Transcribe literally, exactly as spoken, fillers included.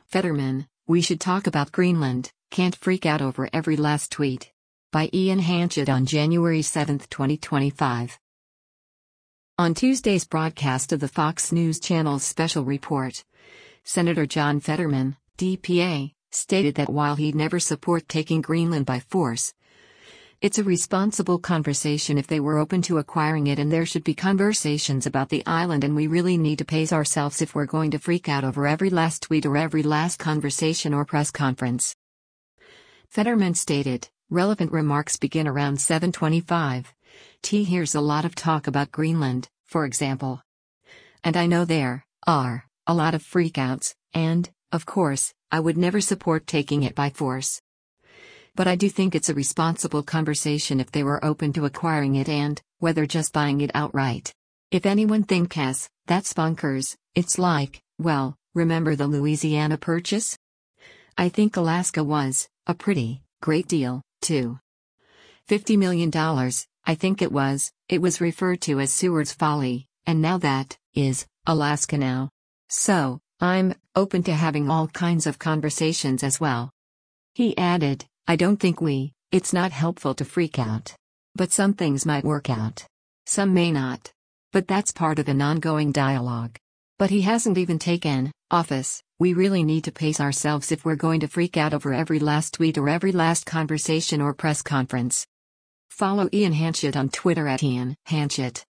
Fetterman, we should talk about Greenland, can't freak out over every last tweet. By Ian Hanchett on January seventh, twenty twenty-five. On Tuesday's broadcast of the Fox News Channel's special report, Senator John Fetterman, D P A, stated that while he'd never support taking Greenland by force, it's a responsible conversation if they were open to acquiring it, and there should be conversations about the island, and we really need to pace ourselves if we're going to freak out over every last tweet or every last conversation or press conference. Fetterman stated, relevant remarks begin around seven twenty-five. T hears a lot of talk about Greenland, for example. And I know there are a lot of freakouts, and, of course, I would never support taking it by force. But I do think it's a responsible conversation if they were open to acquiring it and, whether just buying it outright. If anyone thinks that's bonkers, it's like, well, remember the Louisiana Purchase? I think Alaska was a pretty great deal, too. fifty million dollars, I think it was, it was referred to as Seward's Folly, and now that is Alaska now. So, I'm open to having all kinds of conversations as well. He added, I don't think we, it's not helpful to freak out. But some things might work out. Some may not. But that's part of an ongoing dialogue. But he hasn't even taken office. We really need to pace ourselves if we're going to freak out over every last tweet or every last conversation or press conference. Follow Ian Hanchett on Twitter at Ian Hanchett.